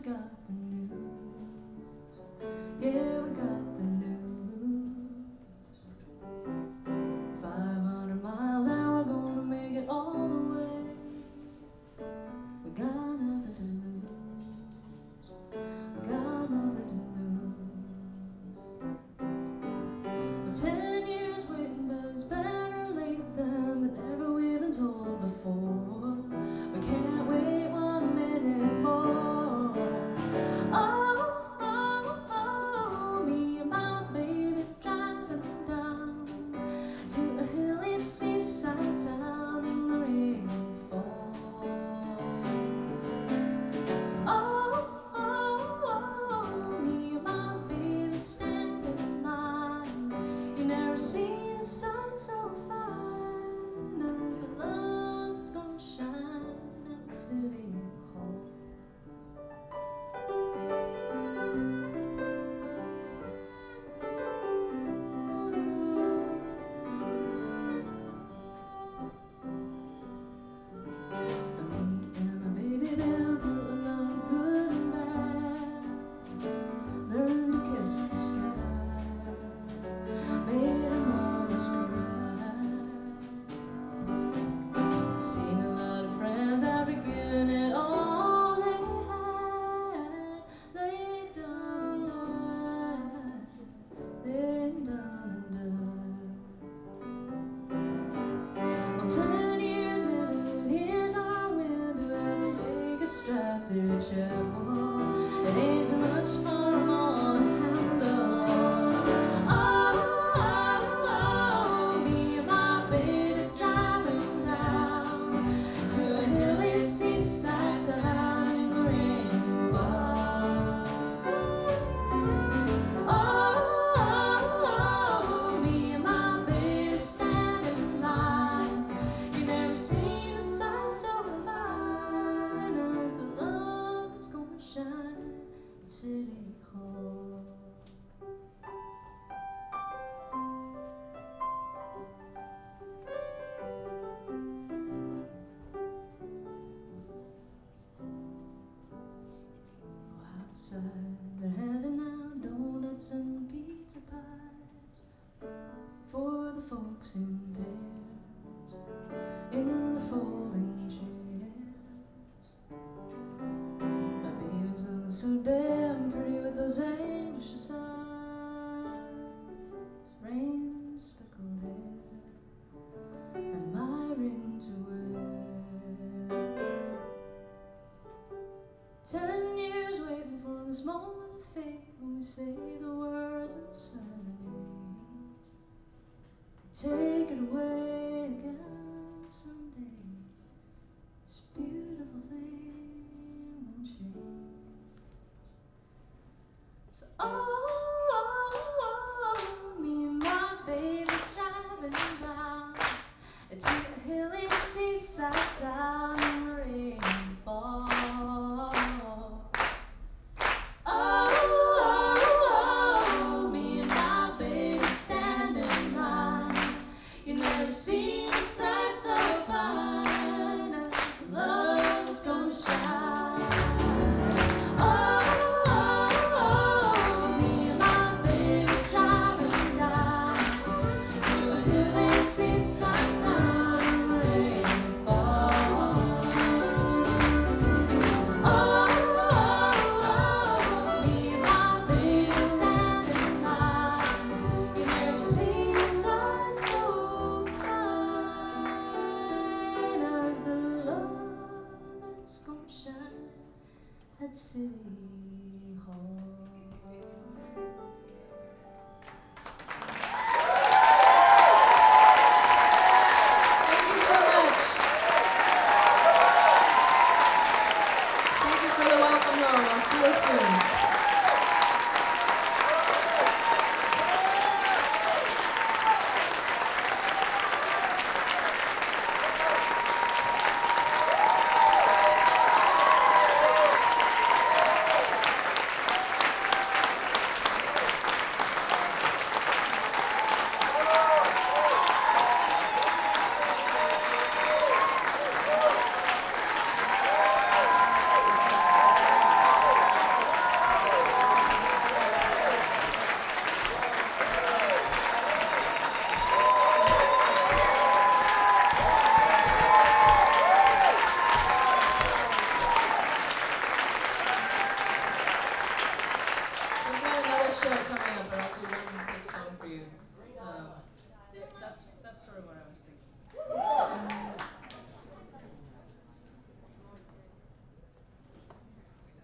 got the news. Yeah, we got the news. 500 miles an hour, gonna make it all the way. We got nothing to lose. We got nothing to lose. Well, 10 years waiting, but it's better late than ever we've been told before. We can't wait 1 minute more. Oh, oh, oh, me and my baby driving down to a hilly seaside town in the rainfall. Oh, oh, oh, me and my baby standing in line. You never seen a sight so fine as the love that's gonna shine at City Hall. Me and my baby been through a lot of good and bad. Learned to kiss the sky, made our mamas cry. Seen a lot of friends after giving it all they had. They done died, they done died. Well, 10 years into it, here's our window as the Vegas drive through chapel. It ain't so much fun all to handle. Oh, oh, oh, me and my baby driving down to a hilly seaside town in the rainfall. Oh, oh, oh, me and my baby standing in line. You never seen a sight so fine as the love that's gonna shine at City Hall. Outside, they're handing out donuts and pizza pies for the folks in pairs in the folding chairs. My baby's looking so damn pretty with those anxious eyes, rain-speckled hair, and my ring to wear. 10 years waiting for this moment of fate when we say the words and serenades. They take it away again someday. This beautiful thing will change. So oh, oh, oh, me and my baby driving down to a hilly seaside town in the rainfall. Oh, oh, oh, me and my baby standing in line. You never seen a sight so fine as the love that's gonna shine. Oh, oh, oh, me and my baby driving down to a hilly seaside town in the rainfall. Oh, me and my baby standing in line. You never seen a sight so fine as the love that's gonna shine at City Hall. Thank you so much. Thank you for the welcome home. I'll see you soon. are coming up, but I'll do one quick song for you. That's sort of what I was